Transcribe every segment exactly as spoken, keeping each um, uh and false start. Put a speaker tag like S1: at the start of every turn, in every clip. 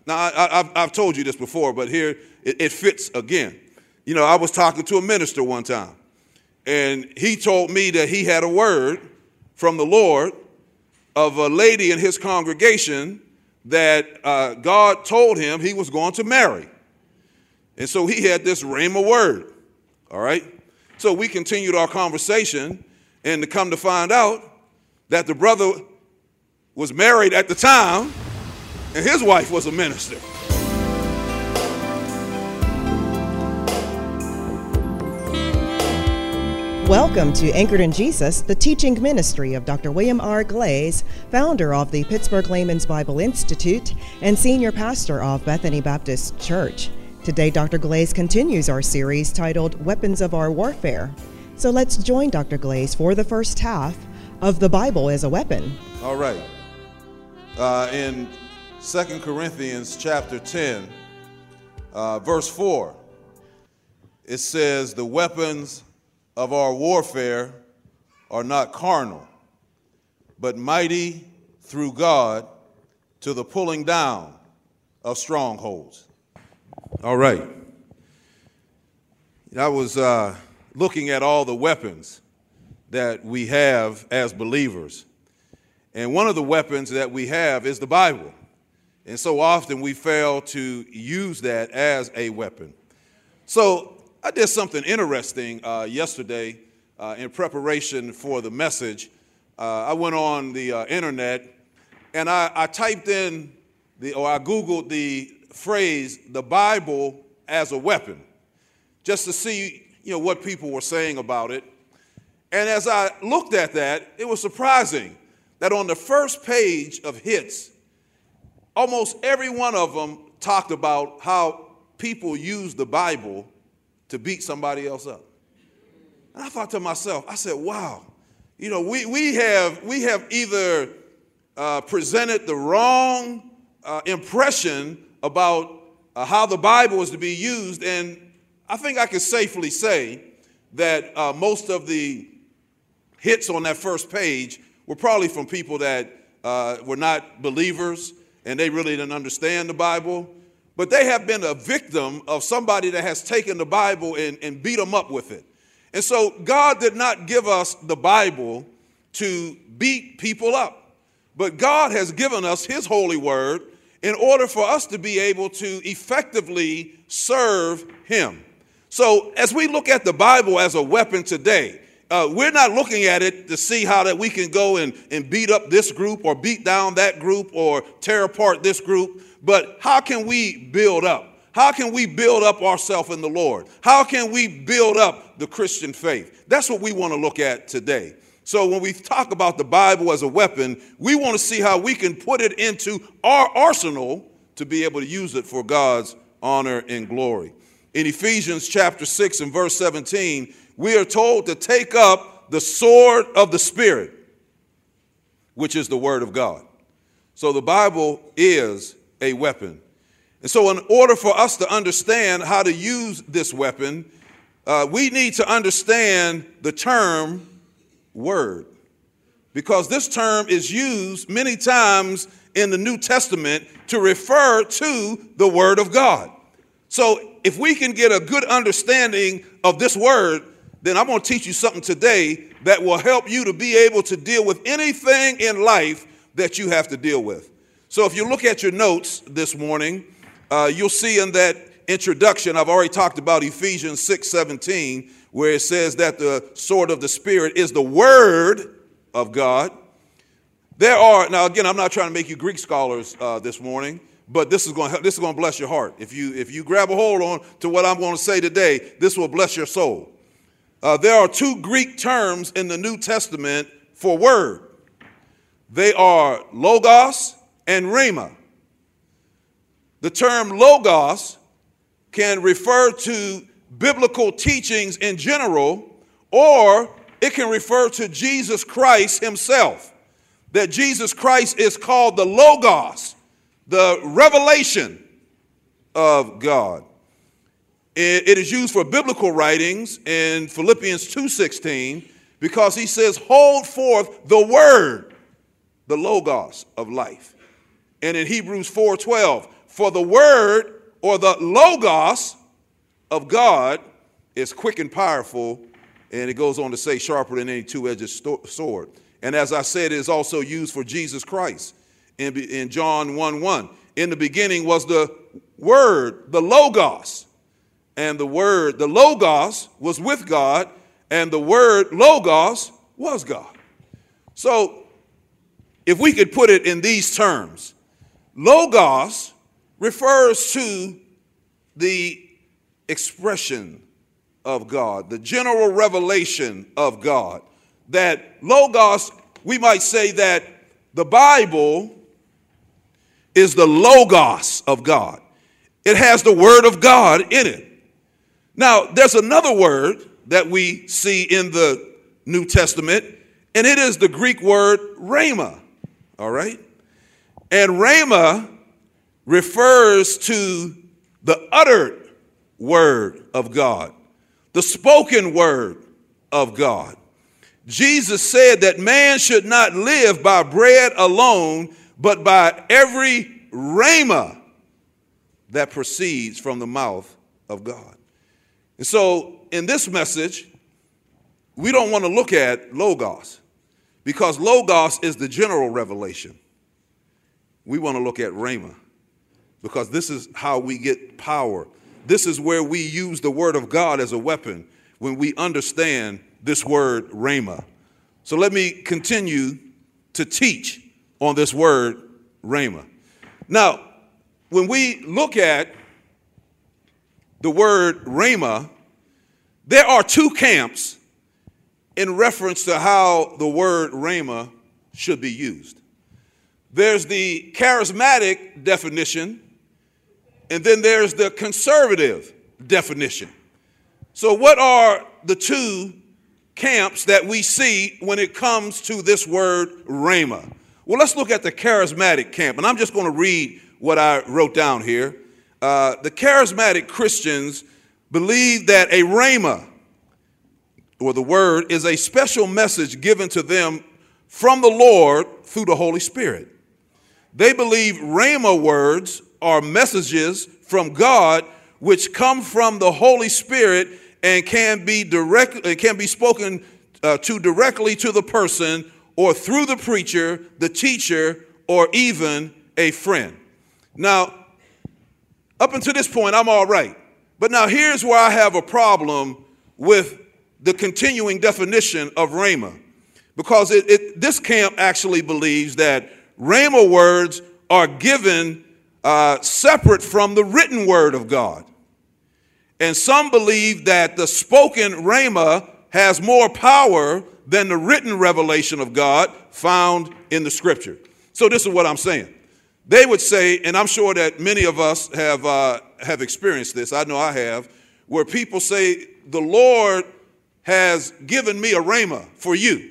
S1: Now, I, I've, I've told you this before, but here it, it fits again. You know, I was talking to a minister one time, and he told me that he had a word from the Lord of a lady in his congregation that uh, God told him he was going to marry. And so he had this rhema word, all right? So we continued our conversation, and to come to find out that the brother was married at the time, and his wife was a minister.
S2: Welcome to Anchored in Jesus, the teaching ministry of Doctor William R. Glaze, founder of the Pittsburgh Layman's Bible Institute and senior pastor of Bethany Baptist Church. Today, Doctor Glaze continues our series titled Weapons of Our Warfare. So let's join Doctor Glaze for the first half of The Bible as a Weapon.
S1: All right. Uh, in Second Corinthians chapter ten, uh, verse four, it says, the weapons of our warfare are not carnal, but mighty through God to the pulling down of strongholds. All right. I was uh, looking at all the weapons that we have as believers. And one of the weapons that we have is the Bible. And so often we fail to use that as a weapon. So I did something interesting uh, yesterday uh, in preparation for the message. Uh, I went on the uh, internet and I, I typed in the, or I Googled the phrase, the Bible as a weapon, just to see, you know, what people were saying about it. And as I looked at that, it was surprising that on the first page of hits, almost every one of them talked about how people use the Bible to beat somebody else up. And I thought to myself, I said, wow, you know, we, we have we have either uh, presented the wrong uh, impression about uh, how the Bible is to be used. And I think I can safely say that uh, most of the hits on that first page were probably from people that uh, were not believers and they really didn't understand the Bible. But they have been a victim of somebody that has taken the Bible and, and beat them up with it. And so God did not give us the Bible to beat people up, but God has given us his holy word in order for us to be able to effectively serve him. So as we look at the Bible as a weapon today, uh, we're not looking at it to see how that we can go and, and beat up this group or beat down that group or tear apart this group. But how can we build up? How can we build up ourselves in the Lord? How can we build up the Christian faith? That's what we want to look at today. So when we talk about the Bible as a weapon, we want to see how we can put it into our arsenal to be able to use it for God's honor and glory. In Ephesians chapter six and verse seventeen, we are told to take up the sword of the Spirit, which is the word of God. So the Bible is a weapon. And so in order for us to understand how to use this weapon, uh, we need to understand the term word, because this term is used many times in the New Testament to refer to the word of God. So if we can get a good understanding of this word, then I'm going to teach you something today that will help you to be able to deal with anything in life that you have to deal with. So if you look at your notes this morning, uh, you'll see in that introduction, I've already talked about Ephesians six seventeen, where it says that the sword of the Spirit is the word of God. There are, now again, I'm not trying to make you Greek scholars uh, this morning, but this is going to this is going to bless your heart. If you if you grab a hold on to what I'm going to say today, this will bless your soul. Uh, there are two Greek terms in the New Testament for word. They are logos and rhema. The term logos can refer to biblical teachings in general, or it can refer to Jesus Christ himself. That Jesus Christ is called the Logos, the revelation of God. It, it is used for biblical writings in Philippians two sixteen because he says, hold forth the word, the Logos of life. And in Hebrews four twelve, For the word or the logos of God is quick and powerful, and it goes on to say sharper than any two-edged sword. And as I said, it is also used for Jesus Christ in, in John one one. In the beginning was the word, the logos, and the word, the logos was with God, and the word logos was God. So if we could put it in these terms, logos refers to the expression of God, the general revelation of God. That logos, we might say that the Bible is the logos of God. It has the word of God in it. Now, there's another word that we see in the New Testament, and it is the Greek word rhema, all right? And rhema refers to the uttered word of God, the spoken word of God. Jesus said that man should not live by bread alone, but by every rhema that proceeds from the mouth of God. And so in this message, we don't want to look at logos, because logos is the general revelation. We want to look at rhema, because this is how we get power. This is where we use the word of God as a weapon, when we understand this word rhema. So let me continue to teach on this word rhema. Now, when we look at the word rhema, there are two camps in reference to how the word rhema should be used. There's the charismatic definition, and then there's the conservative definition. So what are the two camps that we see when it comes to this word rhema? Well, let's look at the charismatic camp, and I'm just going to read what I wrote down here. Uh, the charismatic Christians believe that a rhema, or the word, is a special message given to them from the Lord through the Holy Spirit. They believe rhema words are messages from God which come from the Holy Spirit and can be direct, it can be spoken uh, to directly to the person, or through the preacher, the teacher, or even a friend. Now, up until this point, I'm all right. But now here's where I have a problem with the continuing definition of rhema, because it, it, this camp actually believes that rhema words are given uh, separate from the written word of God. And some believe that the spoken rhema has more power than the written revelation of God found in the scripture. So this is what I'm saying. They would say, and I'm sure that many of us have uh, have experienced this, I know I have, where people say, the Lord has given me a rhema for you.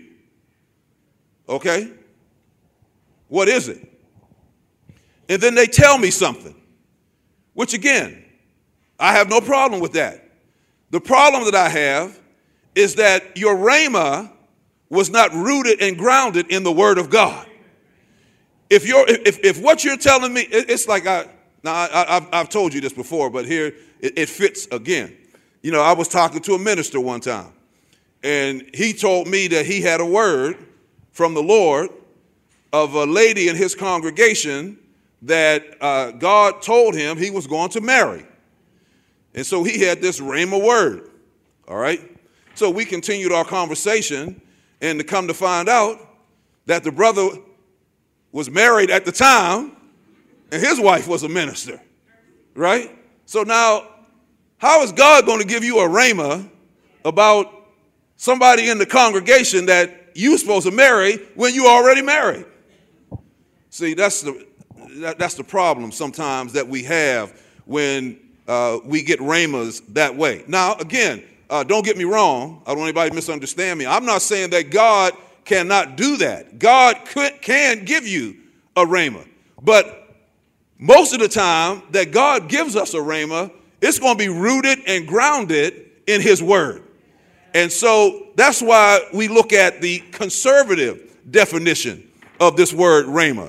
S1: Okay? What is it? And then they tell me something, which again, I have no problem with that. The problem that I have is that your rhema was not rooted and grounded in the word of God. If you're, if, if what you're telling me, it, it's like I, now I, I've, I've told you this before, but here it, it fits again. You know, I was talking to a minister one time, and he told me that he had a word from the Lord of a lady in his congregation that uh, God told him he was going to marry. And so he had this rhema word, all right? So we continued our conversation, and to come to find out that the brother was married at the time, and his wife was a minister, right? So now, how is God going to give you a rhema about somebody in the congregation that you're supposed to marry when you already married? See, that's the, that, that's the problem sometimes that we have when uh, we get rhemas that way. Now, again, uh, don't get me wrong. I don't want anybody to misunderstand me. I'm not saying that God cannot do that. God could, can give you a rhema. But most of the time that God gives us a rhema, it's going to be rooted and grounded in his word. And so that's why we look at the conservative definition of this word rhema.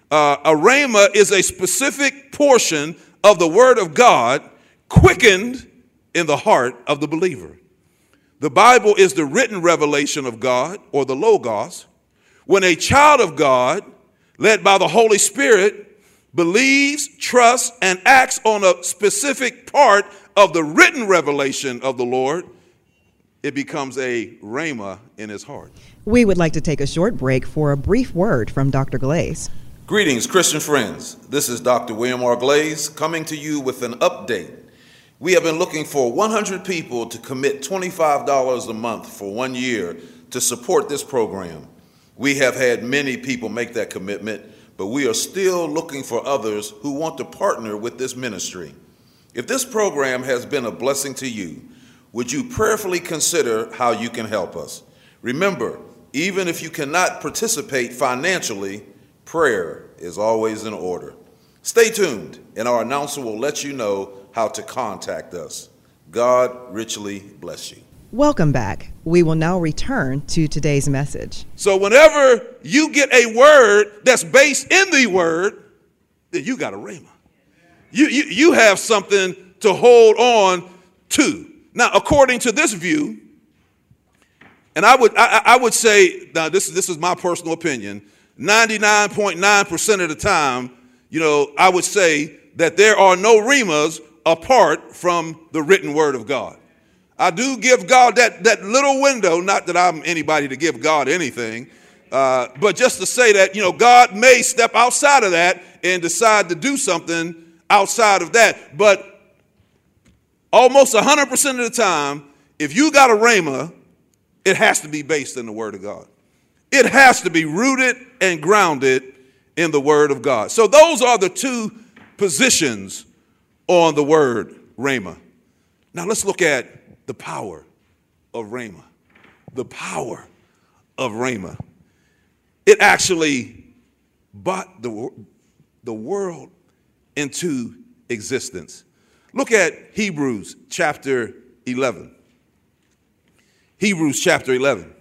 S1: Uh, a rhema is a specific portion of the word of God quickened in the heart of the believer. The Bible is the written revelation of God, or the Logos. When a child of God, led by the Holy Spirit, believes, trusts, and acts on a specific part of the written revelation of the Lord, it becomes a rhema in his heart.
S2: We would like to take a short break for a brief word from Doctor Glaze.
S1: Greetings, Christian friends. This is Doctor William R. Glaze coming to you with an update. We have been looking for one hundred people to commit twenty-five dollars a month for one year to support this program. We have had many people make that commitment, but we are still looking for others who want to partner with this ministry. If this program has been a blessing to you, would you prayerfully consider how you can help us? Remember, even if you cannot participate financially, prayer is always in order. Stay tuned, and our announcer will let you know how to contact us. God richly bless you.
S2: Welcome back. We will now return to today's message.
S1: So whenever you get a word that's based in the word, then you got a rhema. You, you, you have something to hold on to. Now, according to this view, and I would I, I would say, now this, this is my personal opinion, ninety-nine point nine percent of the time, you know, I would say that there are no rhemas apart from the written word of God. I do give God that, that little window, not that I'm anybody to give God anything, uh, but just to say that, you know, God may step outside of that and decide to do something outside of that. But almost one hundred percent of the time, if you got a rhema, it has to be based in the word of God. It has to be rooted and grounded in the word of God. So those are the two positions on the word rhema. Now let's look at the power of rhema. The power of rhema. It actually brought the, the world into existence. Look at Hebrews chapter eleven. Hebrews chapter eleven.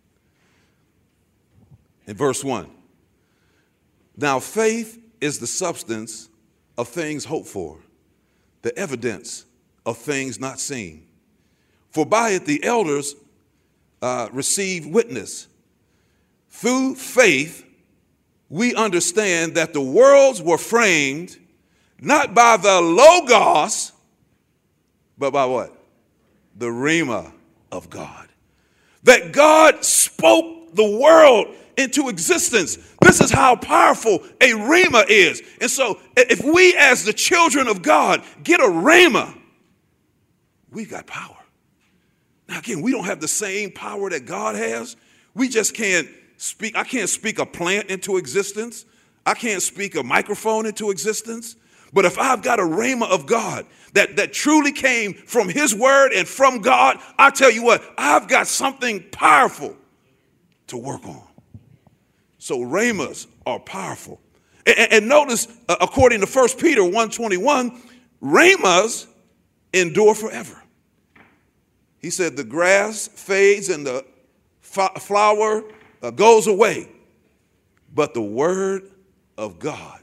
S1: In verse one. Now faith is the substance of things hoped for, the evidence of things not seen. For by it the elders uh, received witness. Through faith, we understand that the worlds were framed not by the Logos, but by what? The Rhema of God. That God spoke the world into existence. This is how powerful a rhema is. And so if we as the children of God get a rhema, we got power. Now again, we don't have the same power that God has. We just can't speak. I can't speak a plant into existence. I can't speak a microphone into existence. But if I've got a rhema of God that, that truly came from his word and from God, I tell you what, I've got something powerful to work on. So rhemas are powerful. And, and notice, uh, according to First Peter one twenty-one, rhemas endure forever. He said the grass fades and the f- flower uh, goes away, but the word of God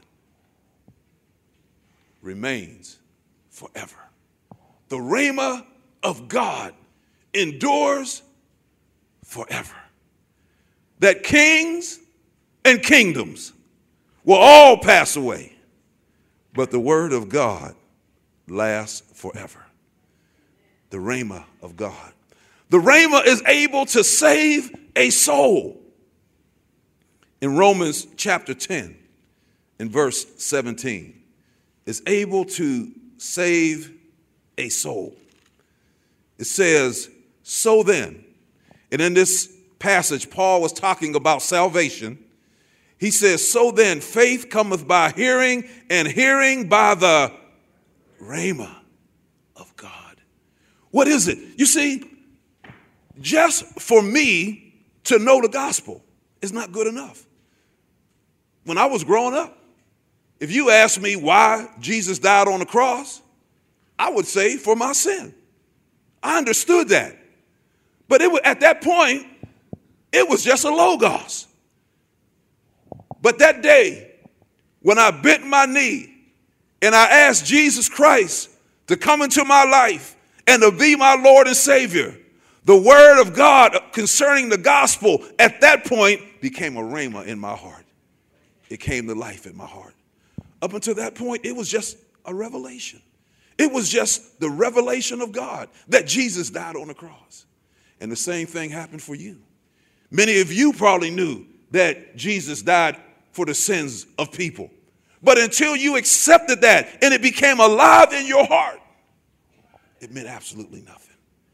S1: remains forever. The rhema of God endures forever. That kings and kingdoms will all pass away, but the word of God lasts forever. The rhema of God. The rhema is able to save a soul. In Romans chapter ten, in verse seventeen, is able to save a soul. It says, so then, and in this passage, Paul was talking about salvation. He says, so then faith cometh by hearing, and hearing by the rhema of God. What is it? You see, just for me to know the gospel is not good enough. When I was growing up, if you asked me why Jesus died on the cross, I would say for my sin. I understood that. But it was, at that point, it was just a Logos. But that day, when I bent my knee and I asked Jesus Christ to come into my life and to be my Lord and Savior, the word of God concerning the gospel at that point became a rhema in my heart. It came to life in my heart. Up until that point, it was just a revelation. It was just the revelation of God that Jesus died on the cross. And the same thing happened for you. Many of you probably knew that Jesus died for the sins of people. But until you accepted that and it became alive in your heart, it meant absolutely nothing.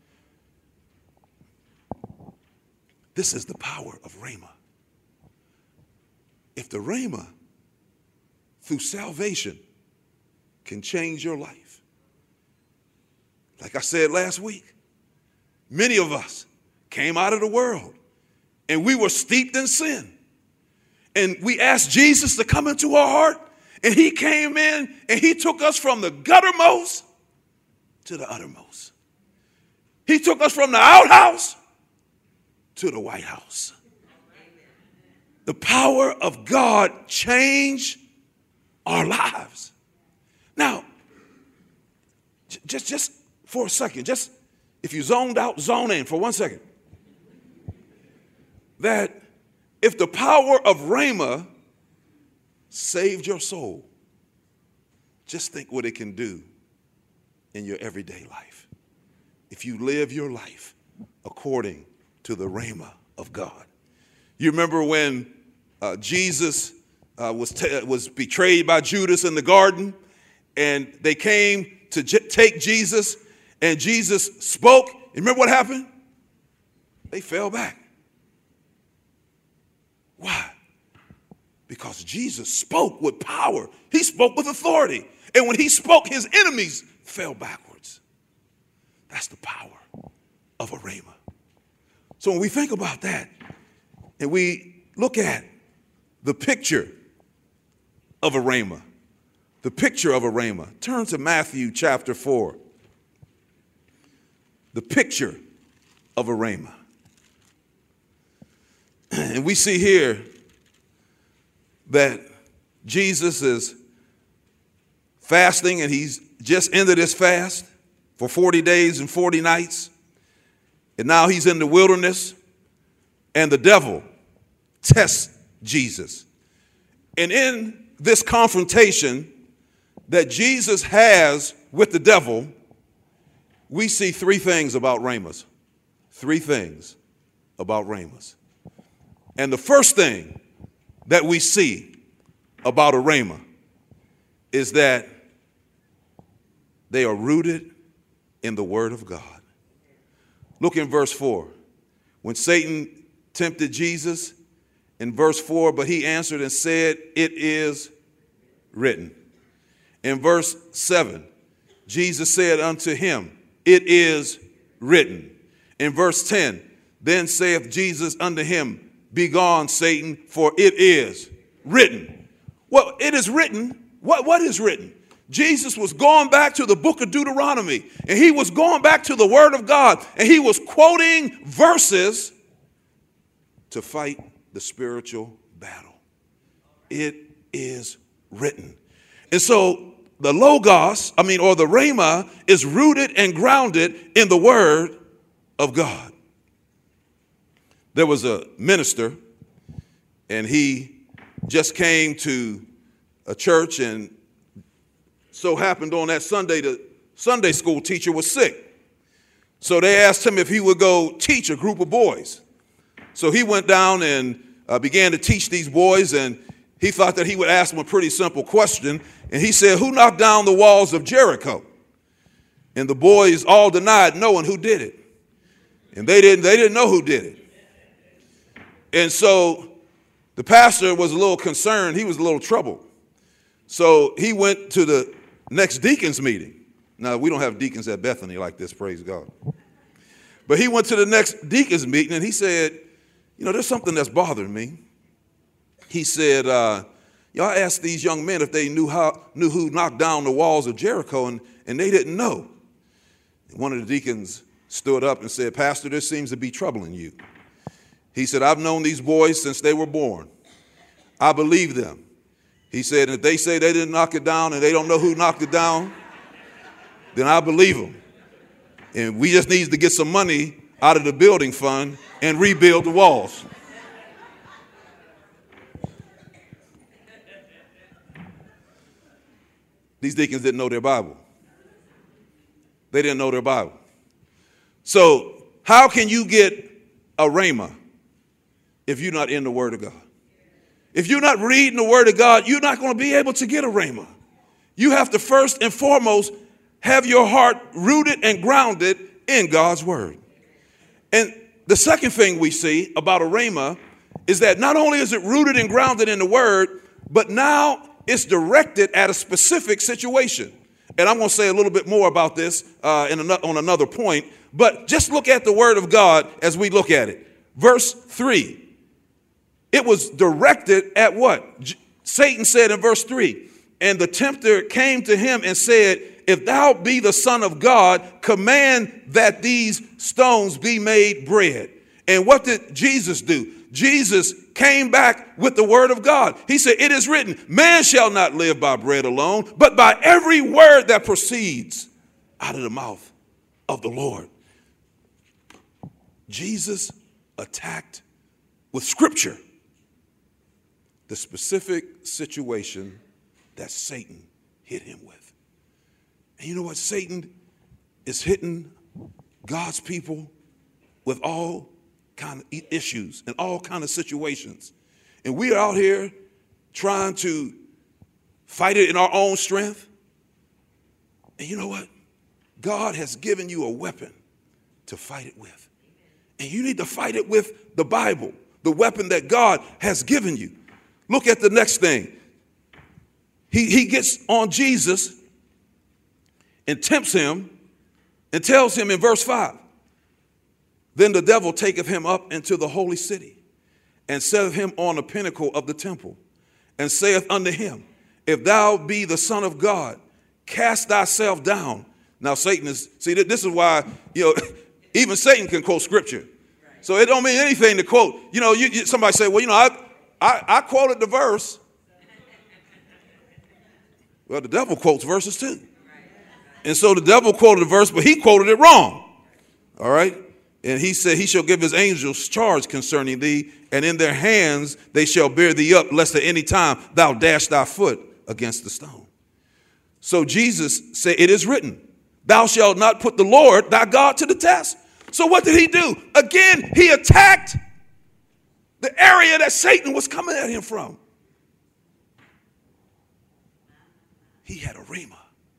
S1: This is the power of Rhema. If the Rhema, through salvation, can change your life. Like I said last week, many of us came out of the world and we were steeped in sin. And we asked Jesus to come into our heart, and he came in and he took us from the guttermost to the uttermost. He took us from the outhouse to the White House. The power of God changed our lives. Now, just, just for a second, just if you zoned out, zone in for one second. That if the power of Rhema saved your soul, just think what it can do in your everyday life. If you live your life according to the Rhema of God. You remember when uh, Jesus uh, was, t- was betrayed by Judas in the garden, and they came to j- take Jesus, and Jesus spoke. And remember what happened? They fell back. Why? Because Jesus spoke with power. He spoke with authority. And when he spoke, his enemies fell backwards. That's the power of a rhema. So when we think about that and we look at the picture of a rhema, the picture of a rhema, turn to Matthew chapter four. The picture of a rhema. And we see here that Jesus is fasting, and he's just ended his fast for forty days and forty nights. And now he's in the wilderness, and the devil tests Jesus. And in this confrontation that Jesus has with the devil, we see three things about rhemas. Three things about rhemas. And the first thing that we see about a rhema is that they are rooted in the word of God. Look in verse four. When Satan tempted Jesus, in verse four, but he answered and said, "It is written." In verse seven, Jesus said unto him, "It is written." In verse ten, then saith Jesus unto him, "Begone, Satan, for it is written." Well, it is written. What, what is written? Jesus was going back to the book of Deuteronomy, and he was going back to the word of God, and he was quoting verses to fight the spiritual battle. It is written. And so the Logos, I mean, or the Rhema, is rooted and grounded in the word of God. There was a minister, and he just came to a church, and so happened on that Sunday, the Sunday school teacher was sick. So they asked him if he would go teach a group of boys. So he went down and uh, began to teach these boys, and he thought that he would ask them a pretty simple question. And he said, "Who knocked down the walls of Jericho?" And the boys all denied knowing who did it. And they didn't, they didn't know who did it. And so the pastor was a little concerned. He was a little troubled. So he went to the next deacons meeting. Now, we don't have deacons at Bethany like this, praise God. But he went to the next deacons meeting, and he said, "You know, there's something that's bothering me." He said, uh, "Y'all asked these young men if they knew how knew who knocked down the walls of Jericho, and, and they didn't know." One of the deacons stood up and said, "Pastor, this seems to be troubling you." He said, "I've known these boys since they were born. I believe them." He said, if they say they didn't knock it down and they don't know who knocked it down, then I believe them. And we just need to get some money out of the building fund and rebuild the walls. These deacons didn't know their Bible. They didn't know their Bible. So how can you get a rhema if you're not in the Word of God? If you're not reading the Word of God, you're not going to be able to get a rhema. You have to first and foremost have your heart rooted and grounded in God's Word. And the second thing we see about a rhema is that not only is it rooted and grounded in the Word, but now it's directed at a specific situation. And I'm going to say a little bit more about this uh, in an- on another point, but just look at the Word of God as we look at it. Verse three. It was directed at what? J- Satan said in verse three, and the tempter came to him and said, if thou be the Son of God, command that these stones be made bread. And what did Jesus do? Jesus came back with the Word of God. He said, it is written, man shall not live by bread alone, but by every word that proceeds out of the mouth of the Lord. Jesus attacked with Scripture the specific situation that Satan hit him with. And you know what? Satan is hitting God's people with all kind of issues and all kind of situations. And we are out here trying to fight it in our own strength. And you know what? God has given you a weapon to fight it with. And you need to fight it with the Bible, the weapon that God has given you. Look at the next thing. He, he gets on Jesus and tempts him and tells him in verse five, then the devil taketh him up into the holy city and setteth him on the pinnacle of the temple and saith unto him, if thou be the Son of God, cast thyself down. Now Satan is, see, this is why, you know, even Satan can quote Scripture. So it don't mean anything to quote. You know, you, you, somebody say, well, you know, I, I, I quoted the verse. Well, the devil quotes verses too. And so the devil quoted the verse, but he quoted it wrong. All right. And he said, he shall give his angels charge concerning thee, and in their hands they shall bear thee up, lest at any time thou dash thy foot against the stone. So Jesus said, it is written, thou shalt not put the Lord thy God to the test. So what did he do? Again, he attacked the area that Satan was coming at him from. He had a rhema.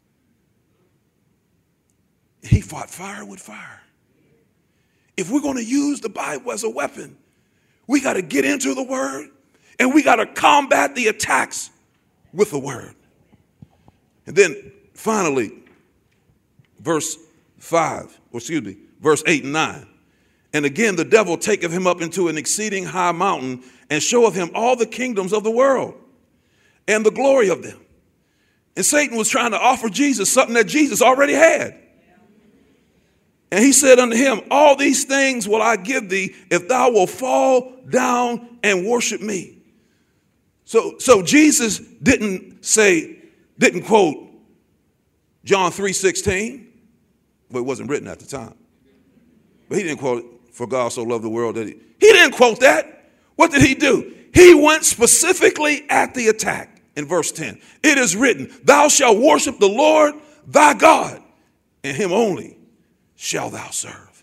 S1: And he fought fire with fire. If we're going to use the Bible as a weapon, we got to get into the Word and we got to combat the attacks with the Word. And then finally, verse five, or excuse me, verse eight and nine. And again, the devil taketh him up into an exceeding high mountain and showeth him all the kingdoms of the world and the glory of them. And Satan was trying to offer Jesus something that Jesus already had. And he said unto him, all these things will I give thee if thou wilt fall down and worship me. So, so Jesus didn't say, didn't quote John three sixteen. Well, it wasn't written at the time. But he didn't quote it, for God so loved the world that he, he didn't quote that. What did he do? He went specifically at the attack in verse ten. It is written, thou shalt worship the Lord thy God, and him only shall thou serve.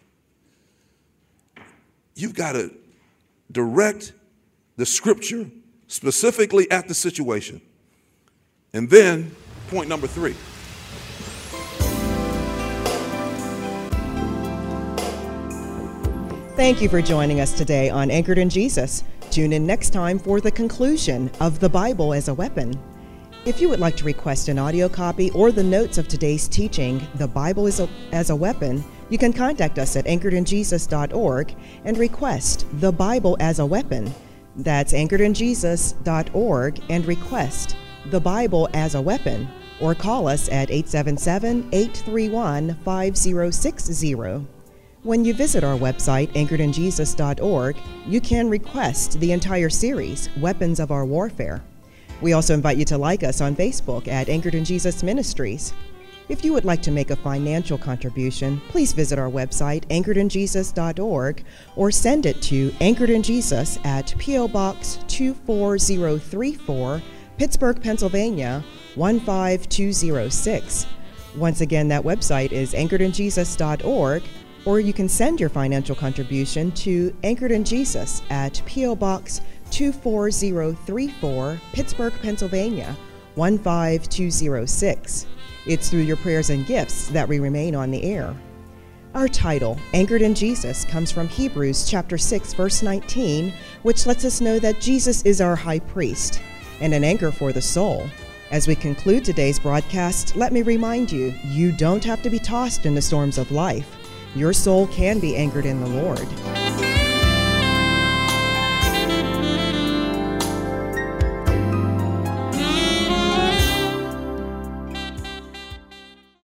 S1: You've got to direct the Scripture specifically at the situation. And then point number three.
S2: Thank you for joining us today on Anchored in Jesus. Tune in next time for the conclusion of the Bible as a Weapon. If you would like to request an audio copy or the notes of today's teaching, The Bible as a, as a Weapon, you can contact us at anchored in jesus dot org and request The Bible as a Weapon. That's anchored in jesus dot org and request The Bible as a Weapon, or call us at eight seven seven, eight three one, five zero six zero. When you visit our website, anchored in jesus dot org, you can request the entire series, Weapons of Our Warfare. We also invite you to like us on Facebook at Anchored in Jesus Ministries. If you would like to make a financial contribution, please visit our website, anchored in jesus dot org, or send it to Anchored in Jesus at P O. Box two four zero three four, Pittsburgh, Pennsylvania, one five two zero six. Once again, that website is anchored in jesus dot org, or you can send your financial contribution to Anchored in Jesus at P O. Box two four zero three four, Pittsburgh, Pennsylvania, one five two zero six. It's through your prayers and gifts that we remain on the air. Our title, Anchored in Jesus, comes from Hebrews chapter six, verse nineteen, which lets us know that Jesus is our high priest and an anchor for the soul. As we conclude today's broadcast, let me remind you, you don't have to be tossed in the storms of life. Your soul can be anchored in the Lord.